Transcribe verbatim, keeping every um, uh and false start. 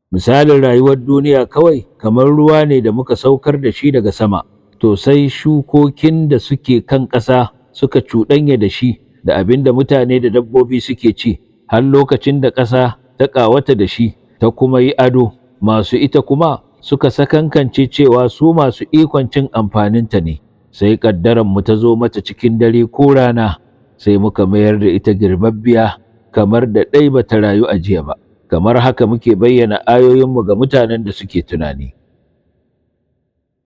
Misalin rayuwar duniya kawai kamar ruwa ne da muka saukar da shi daga sama, to sai shukokin da suke kan ƙasa suka cuɗanya da shi da abin da mutane da dabbobi suke ci, har lokacin da ƙasa ta ƙawata da shi ta kuma yi ado, masu ita kuma suka sakankance cewa su masu ikon cin amfaninta ne, sai ƙaddaranmu ta zo mata cikin dare ko rana, sai muka mayar da ita girbabbiya kamar da ɗai ba ta rayu a jiya ba. Kamar haka muke bayyana ayoyinmu ga mutanen da suke tunani.